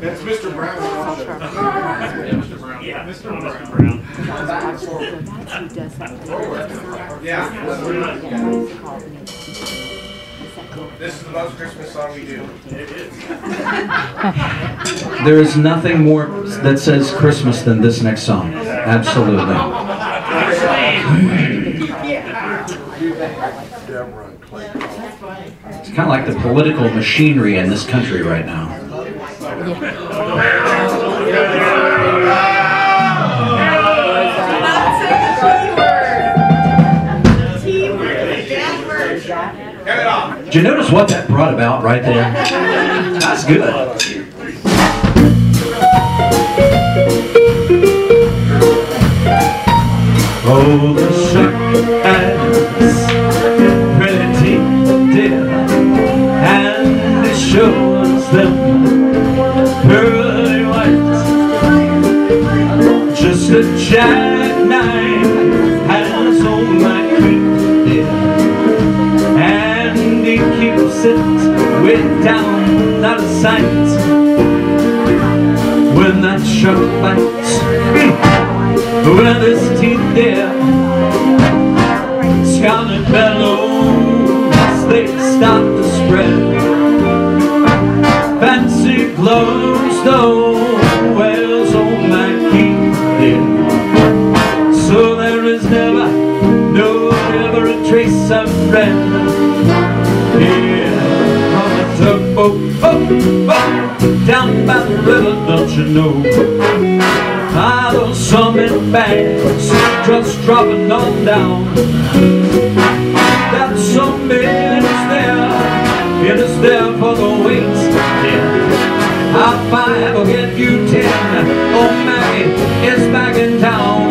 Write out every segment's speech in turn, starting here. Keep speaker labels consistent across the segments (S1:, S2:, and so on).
S1: That's Mr. Brown.
S2: Mr. Brown.
S1: Yeah,
S2: Mr. Brown.
S1: Yeah. This is the most Christmas song we do. It is.
S3: There is nothing more that says Christmas than this next song. Absolutely. It's kind of like the political machinery in this country right now. Did you notice what that brought about right there? That's good. Oh, the shark has pretty dear, and it shows them pearly white. Just a jackknife has on my creek dear, and he keeps it way down out of sight. When that shark bites with his teeth there, scarlet bellows they start to spread. Fancy clothes though wears on my keep there, so there is never a trace of red. Yeah, on the tugboat, down by the river, don't you know? Those summit bags just dropping on down. That summit is there, it is there for the wait. Yeah. I'll 5 will get you 10. Oh, Maggie is back in town.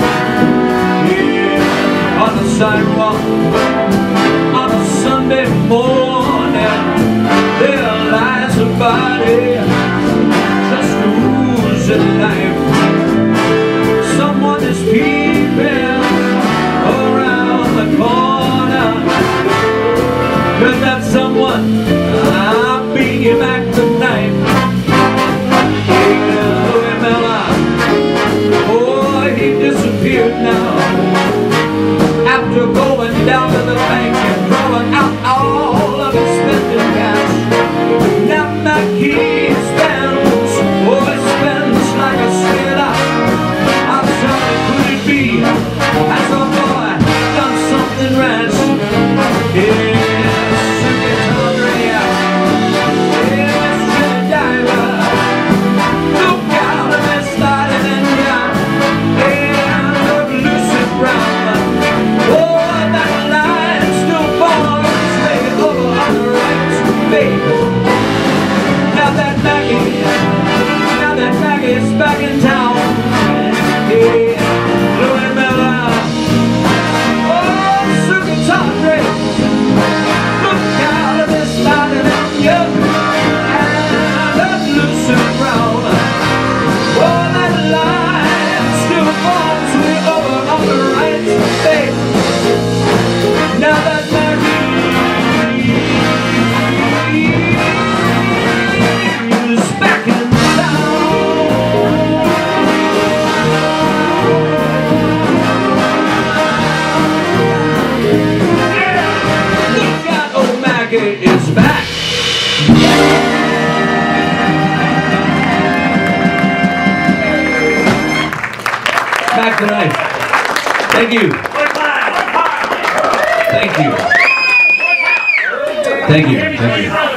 S3: Yeah, on the sidewalk on a Sunday morning, there lies a body just oozing life. Someone is peeping around the corner. Could that someone be back tonight? Louis Miller, oh, he disappeared now, after going down to the bank and throwing out all of his spending cash. Now Mackie spends, oh, he spends like a sailor. Could it be, has a boy done something rash? Yes, it's hungry, yes, it's diver. Look out and they're sliding in down, and look Lucy Brown. Oh, that line still falls way over on the right, baby. Now that Maggie is back in town. Yeah. Louis Miller, oh, Sugar Tawdry, look out of this lighting on you, and that Lucy Brown. Oh, that line still falls way over on the right, babe. Now that Maggie is back in is back. Back tonight. Thank you. Thank you. Thank you. Thank you.